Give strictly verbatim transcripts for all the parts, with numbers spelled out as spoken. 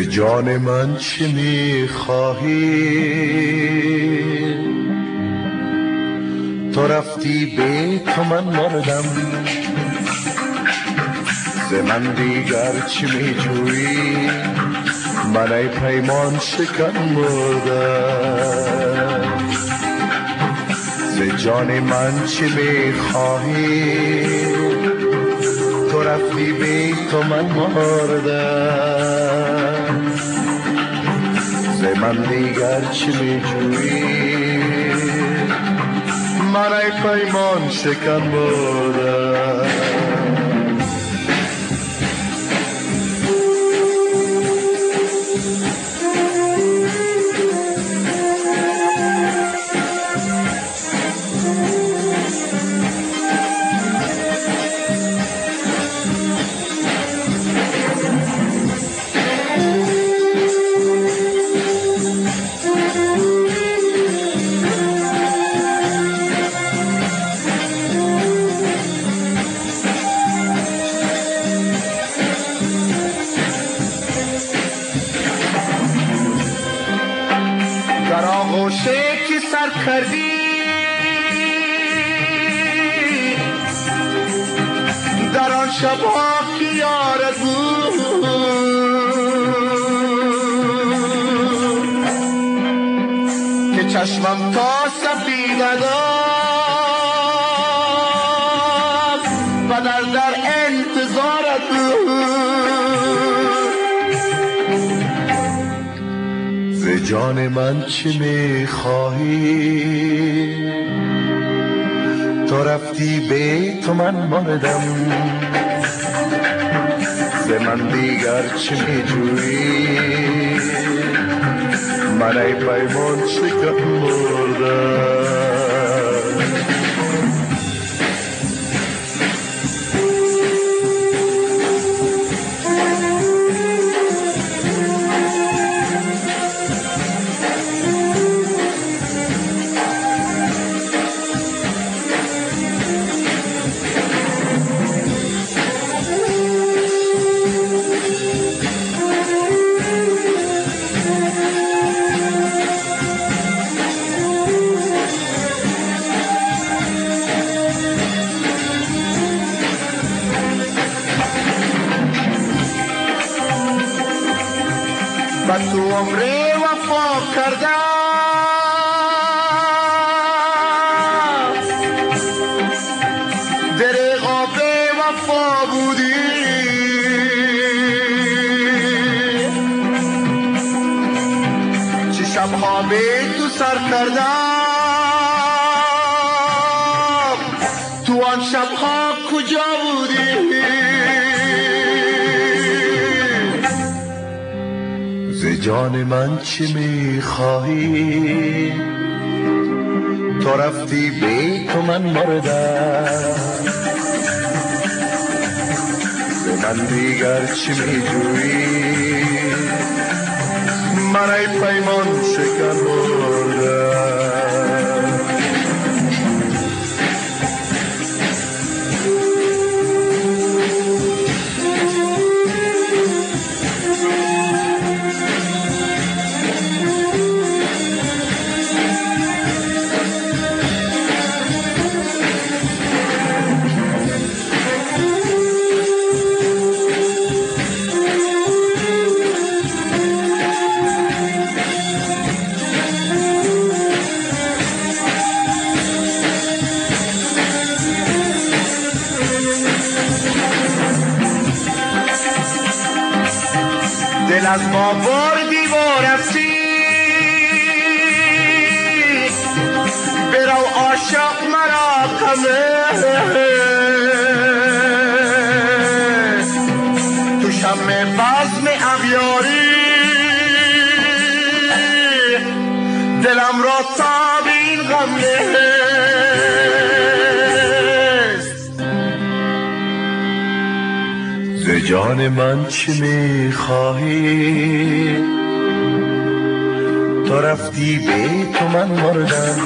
جان من چه میخواهی؟ تو رفتی به تو من مردم، ز من دیگر چی میجویی؟ من ای پیمان شکن مردم. ز جان من چی میخواهی؟ تو رفتی به تو من مردم، ز من دیگر چی میجویی؟ من ای پیمان شکن مردم. در آغوشه که سر کردی در آن شبها که یارت بود، که چشمم تا سپیده داشت و در در انتظارت بود. ز جان من چی میخواهی؟ تو رفتی به تو من مردم، ز من دیگر چی میجویی؟ من ای پیمان شکن مردم. و تو عمر وفا کردم، دریغا به وفا بودی. چه شبها به تو سر کردم، تو آن شبها کجا بودی؟ جان من چی میخواهی؟ تو رفتی به تو من مردم، ز من دیگر چی میجویی؟ من ای پیمان شکن مردم. دل از ما بردی و رفتی، برو عاشق مرا غمه، تو شمع بزم اغیاری دلم را تاب این غم نیست. ز جان من چی میخواهی؟ تو رفتی به تو من مردم،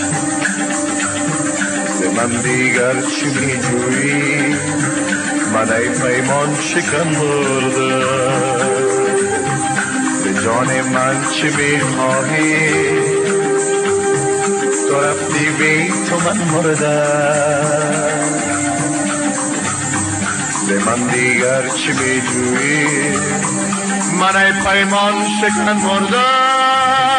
ز من دیگر چی میجویی؟ من ای پیمان شکن مردم. جان من چه میخواهی تو رفتی بی تو من مردم به من دیگر چی میجویی من ای پیمان شکن مردم